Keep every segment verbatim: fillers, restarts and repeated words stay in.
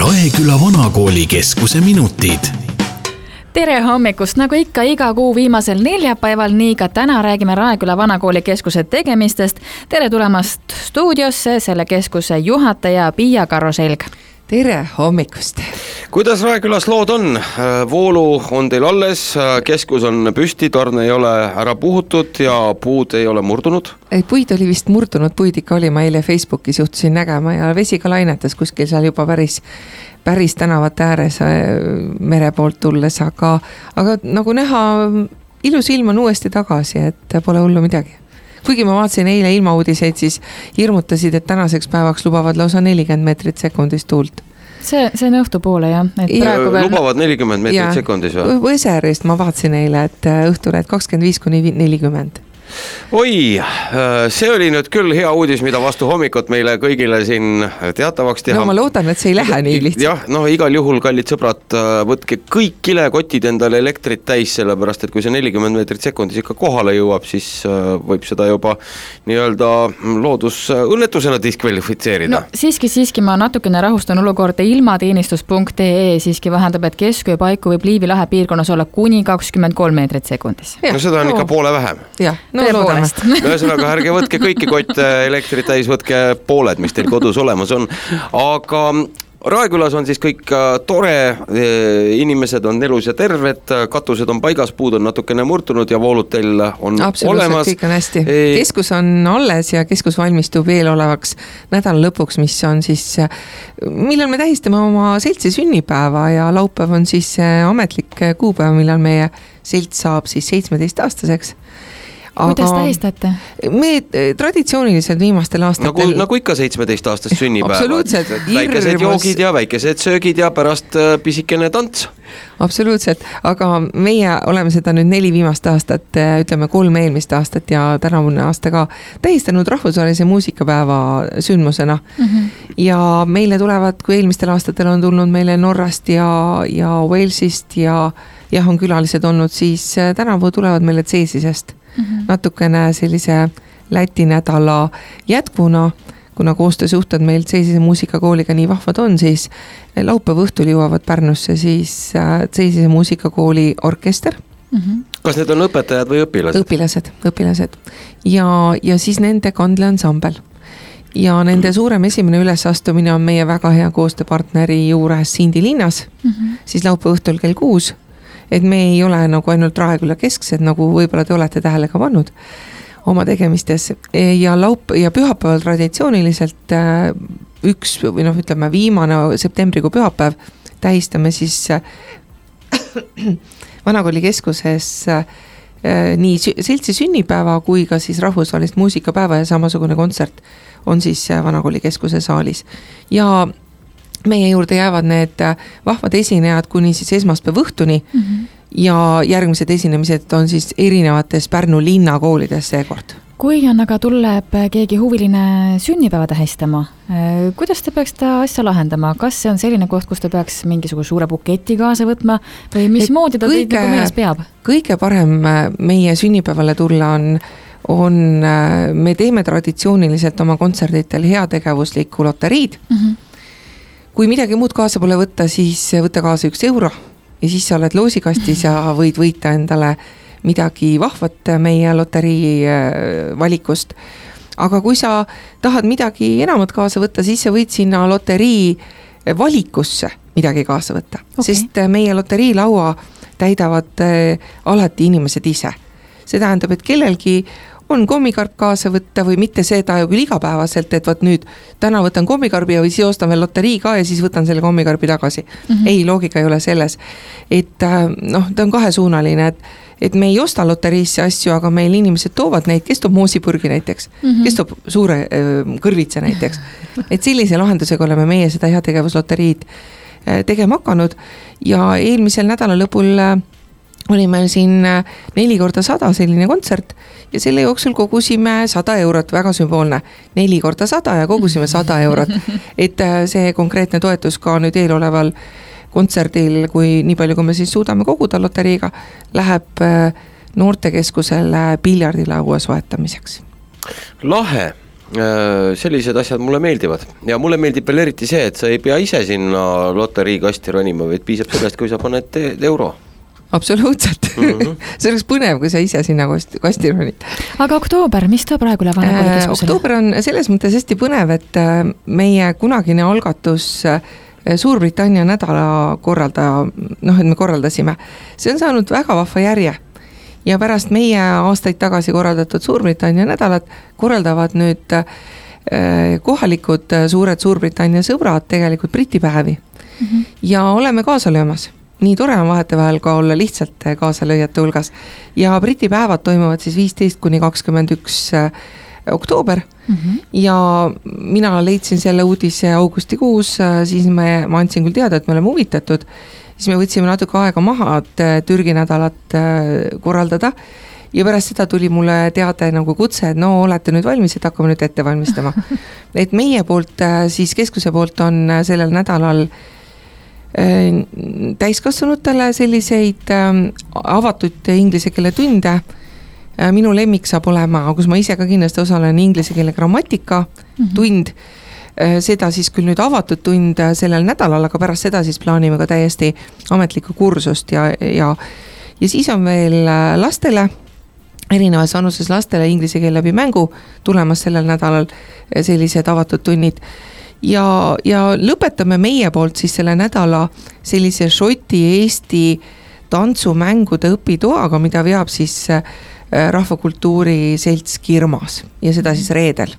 Raeküla Vanakooli keskuse minutid. Tere hommikust, nagu ikka iga kuu viimasel neljapäeval, nii ka täna räägime Raeküla Vanakooli keskuse tegemistest. Tere tulemast stuudiosse selle keskuse juhataja Piia Karoselg. Tere hommikust. Kuidas Raekülas lood on? Voolu on teil alles, keskus on püsti, torn ei ole ära puhutud ja puud ei ole murdunud? Ei, puid oli vist murdunud, puid ikka oli, ma eile Facebookis juhtusin nägema ja vesi ka lainetas kuskil seal juba päris, päris tänavate ääres mere poolt tulles, aga, aga nagu näha, ilus ilm on uuesti tagasi, et pole hullu midagi. Kuigi ma vaatasin eile ilmauudiseid, siis hirmutasid, et tänaseks päevaks lubavad lausa nelikümmend meetrit sekundist tuult. See, see on õhtu poole, jah. Et ja, veel... Lubavad nelikümmend meetrit ja, sekundis või? Võserist ma vaatasin eile, et õhtul et kakskümmend viis kuni nelikümmend. Oi, see oli nüüd küll hea uudis, mida vastu hommikut meile kõigile siin teatavaks teha. No ma loodan, et see ei lähe nii lihtsalt. Jah, no igal juhul, kallid sõbrad, võtke kõik kilekotid endale elektrit täis, sellepärast, et kui see nelikümmend meetrit sekundis ikka kohale jõuab, siis võib seda juba nii-öelda loodusõnnetusena diskvalifitseerida. No siiski, siiski ma natukene rahustan olukorda. Ilmateenistus punkt ee siiski vahendab, et kesku ja paiku võib Liivi lahe piirkonnas olla kuni kakskümmend kolm meetrit sekundis. No seda on ikka poole vähem. Jah. No, ühesõnaga, ärge võtke kõiki kotte elektrit täis, võtke pooled, mis teil kodus olemas on. Aga Raekülas on siis kõik tore, inimesed on elus ja terved, katused on paigas, puud on natukene murtunud ja voolud teil on olemas. Kõik on hästi. Keskus on alles ja keskus valmistub veel olevaks nädala lõpuks, mis on siis, millal me tähistame oma seltsi sünnipäeva ja laupäev on siis ametlik kuupäev, millal meie selts saab siis seitsmeteist aastaseks. Kuidas tähistate? Me traditsiooniliselt viimastel aastatel... Nagu, nagu ikka seitsmeteist aastast sünnipäeva. Absoluutselt. Väikesed hirmus... joogid ja väikesed söögid ja pärast pisikene tants. Absoluutselt, aga meie oleme seda nüüd neli viimast aastat, ütleme kolm eelmist aastat ja tänavune aasta ka tähistanud rahvusvahelise muusikapäeva sündmusena. Mm-hmm. Ja meile tulevad, kui eelmistel aastatel on tulnud meile Norrast ja, ja Walesist ja jah, on külalised olnud, siis tänavu tulevad meile Tseesisest. Mm-hmm. Natukene sellise Läti nädala jätkuna, kuna koostöösuhted meil Tseesise muusikakooliga nii vahvad on, siis laupäeva õhtul jõuavad Pärnusse siis Tseesise muusikakooli orkester. Mm-hmm. Kas need on õpetajad või õpilased? Õpilased, õpilased. Ja, ja siis nende kandleansambel. Ja nende suurem esimene ülesastumine on meie väga hea koostööpartneri juures Sindi linnas, mm-hmm. siis laupäeva õhtul kell kuus. Et me ei ole nagu ainult Raeküla kesksed, nagu võib-olla te olete tähele ka pannud oma tegemistes. Ja, laup- ja pühapäeval traditsiooniliselt üks, või noh, ütleme viimane septembrikuu pühapäev tähistame siis Vanakooli keskuses nii seltsi sünnipäeva kui ka siis rahvusvahelist muusikapäeva ja samasugune kontsert on siis Vanakooli keskuse saalis. Ja meie juurde jäävad need vahvad esinejad kuni siis esmaspäeva õhtuni mm-hmm. ja järgmised esinemised on siis erinevates Pärnu linnakoolides seekord. Kui on aga tuleb keegi huviline sünnipäeva tähistama, kuidas te peaks ta asja lahendama? Kas see on selline koht, kus ta peaks mingisuguse suure buketi kaasa võtma või mis moodi ta kõige, teid nagu meeles peab? Kõige parem meie sünnipäevale tulla on, on me teeme traditsiooniliselt oma kontserditel heategevuslikku loteriid. Mm-hmm. Kui midagi muud kaasa pole võtta, siis võtta kaasa üks euro ja siis sa oled loosikastis ja võid võita endale midagi vahvat meie loterii valikust. Aga kui sa tahad midagi enamat kaasa võtta, siis sa võid sinna loterii valikusse midagi kaasa võtta. Okay. Sest meie loterii laua täidavad alati inimesed ise. See tähendab, et kellelgi on kommikarp kaasa võtta või mitte seda ju küll igapäevaselt, et võt nüüd täna võtan kommikarbi ja või siis ostan veel loterii ka ja siis võtan selle kommikarbi tagasi. Mm-hmm. Ei, loogika ei ole selles. Et noh, ta on kahesuunaline, et, et me ei osta loteriisse asju, aga meil inimesed toovad neid, kes toob moosipurgi näiteks, mm-hmm. kes toob suure kõrvitse näiteks. Et sellise lahendusega oleme meie seda heategevusloteriid tegema hakanud ja eelmisel nädala lõpul oli meil siin neli korda sada selline kontsert ja selle jooksul kogusime sada eurot, väga sümboolne, neli korda sada ja kogusime sada eurot. Et see konkreetne toetus ka nüüd eeloleval kontserdil, kui nii palju, kui me siis suudame koguda loteriiga, läheb noortekeskusele piljardilaua soetamiseks. Lahe. sellised asjad mulle meeldivad ja mulle meeldib veel eriti see, et sa ei pea ise sinna loteriikasti ronima, vaid piisab sellest, kui sa paned euro. Absoluutselt. Mm-hmm. See oleks põnev, kui sa ise sinna kasti ronid. Aga oktoober, mis ta praegu Vanakooli keskusele? Oktoober on selles mõttes hästi põnev, et meie kunagine algatus Suurbritannia nädala korraldaja, noh, et me korraldasime, see on saanud väga vahva järje. Ja pärast meie aastaid tagasi korraldatud Suurbritannia nädalat korraldavad nüüd kohalikud suured Suurbritannia sõbrad tegelikult britipäevi. Mm-hmm. Ja oleme kaasa löömas. Nii tore on vahetevahel ka olla lihtsalt kaasalööjate hulgas. Ja britipäevad toimuvad siis viisteist kuni kakskümmend üks oktoober. Mm-hmm. Ja mina leidsin selle uudise augustikuus, siis me, ma andsin küll teada, et me oleme huvitatud. Siis me võtsime natuke aega maha, et Türgi nädalat korraldada ja pärast seda tuli mulle teade nagu kutse, et no olete nüüd valmis, et hakkame nüüd ette valmistama. Et meie poolt, siis keskuse poolt on sellel nädalal täiskasvanutele selliseid avatud inglise keele tunde. Minu lemmik saab olema, kus ma ise ka kindlasti osalen inglise keele grammatika mm-hmm. tund. Seda siis küll nüüd avatud tund sellel nädalal, aga pärast seda siis plaanime ka täiesti ametlikku kursust ja, ja, ja siis on veel lastele, erinevas vanuses lastele inglise keel läbi mängu tulemas sellel nädalal sellised avatud tunnid. Ja, ja lõpetame meie poolt siis selle nädala sellise šoti Eesti tantsumängude õpitoaga, mida veab siis Rahvakultuuri selts Kirmas ja seda siis reedel.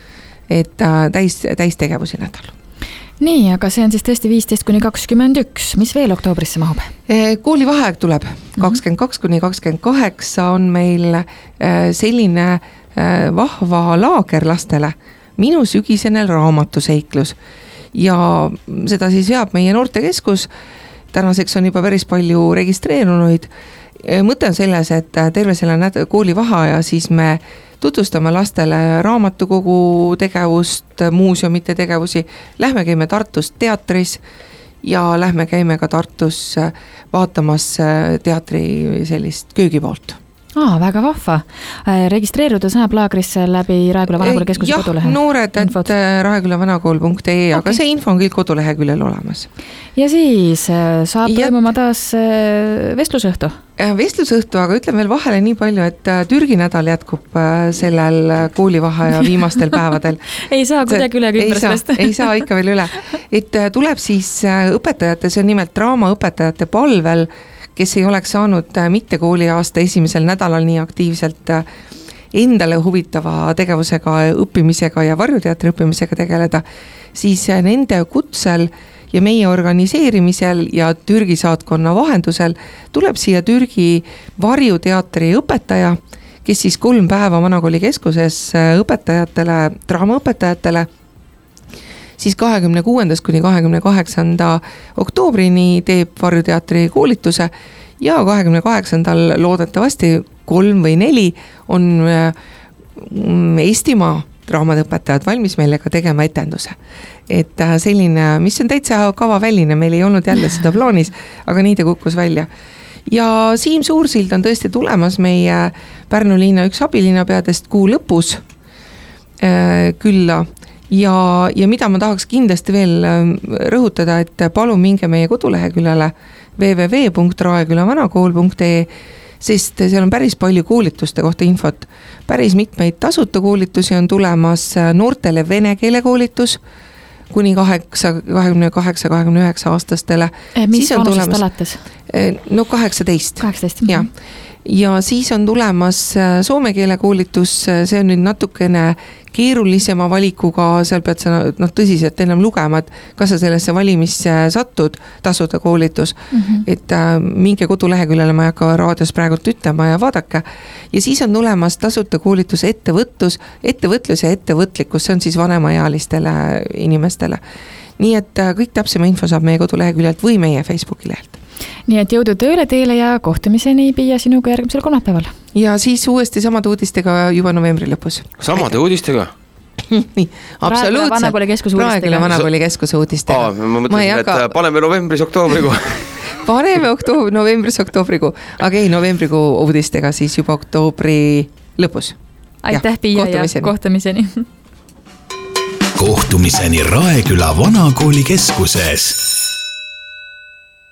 Et täis, täis tegevusi nädal. Nii, aga see on siis tõesti viisteist kuni kakskümmend üks. Mis veel oktoobrisse mahub? Kooli vaheaeg tuleb. kakskümmend kaks kuni kakskümmend kaheksa on meil selline vahva laager lastele. Minu sügisene raamatuseiklus. Ja seda siis veab meie noortekeskus. Tänaseks on juba päris palju registreerunuid. Mõte on selles, et terve selle näd- kooli vaheaja siis me tutvustame lastele raamatukogu tegevust, muuseumite tegevusi. Lähme käime Tartus teatris ja lähme käime ka Tartus vaatamas teatri sellist köögipoolt. Aa, väga vahva. Registreeruda saab laagrisse läbi Raeküla Vanakooli keskuse jah, kodulehe. Jah, noored, et raeküla vanakool punkt ee, okay. Aga see info on kõik koduleheküljel olemas. Ja siis saab ja... toimuma taas vestlusõhtu? Vestlusõhtu, aga ütlen veel vahele nii palju, et Türgi nädal jätkub sellel koolivaheaja viimastel päevadel. Ei saa kuidagi üle kümber sellest. Ei saa ikka veel üle. Et tuleb siis õpetajate, see on nimelt draamaõpetajate palvel, kes ei oleks saanud mitte kooliaasta esimesel nädalal nii aktiivselt endale huvitava tegevusega, õppimisega ja varjuteatri õppimisega tegeleda, siis nende kutsel ja meie organiseerimisel ja Türgi saatkonna vahendusel tuleb siia Türgi varjuteatri õpetaja, kes siis kolm päeva Vanakooli keskuses õpetajatele, draamaõpetajatele, siis kahekümne kuuendast kuni kahekümne kaheksanda oktoobrini teeb varjuteatri koolituse ja kahekümne kaheksandal loodetavasti kolm või neli on Eestimaa draamaõpetajad valmis meile ka tegema etenduse. Et selline, mis on täitsa kavaväline, meil ei olnud jälle seda plaanis, aga nii ta kukkus välja. Ja Siim Suursild on tõesti tulemas meie Pärnu linna üks abilinnapeadest kuu lõpus külla. Ja, ja mida ma tahaks kindlasti veel rõhutada, et palun minge meie koduleheküljele w w w punkt raeküla vanakool punkt ee, sest seal on päris palju koolituste kohta infot. Päris mitmeid tasuta koolitusi on tulemas noortele vene keele koolitus kuni kaheksa, kahekümne kaheksa, kahekümne üheksa aastastele. Mis vanusest alates? No kaheksateist. kaheksateist. Ja. Ja siis on tulemas soome keele koolitus, see on nüüd natukene keerulisema valikuga, seal pead sa no, tõsiselt enam lugema, et kas sa sellesse valimisse satud, tasuda koolitus, mm-hmm. et äh, minge koduleheküljele, ma ei hakka raadios praegult ütlema ja vaadake. Ja siis on tulemas tasuta koolitus ettevõtlus, ettevõtlus ja ettevõtlikkus, see on siis vanemaealistele inimestele. Nii et äh, kõik täpsema info saab meie koduleheküljelt või meie Facebooki lehelt. Nii et jõudu tööle teile ja kohtumiseni Piia sinuga järgmisel kolmapäeval. Ja siis uuesti samade uudistega juba novembri lõpus. Samade uudistega? Nii, absoluutselt. Vanakooli keskuse uudistega. Praegule Vanakooli keskuse uudistega. Aa, ma mõtlesin, et aga... paneme novembris oktoobrikuu. paneme oktoob... novembris oktoobrikuu. Aga ei, novembrikuu uudistega siis juba oktoobri lõpus. Aitäh, Piia, ja kohtumiseni. kohtumiseni Raeküla Vanakooli keskuses.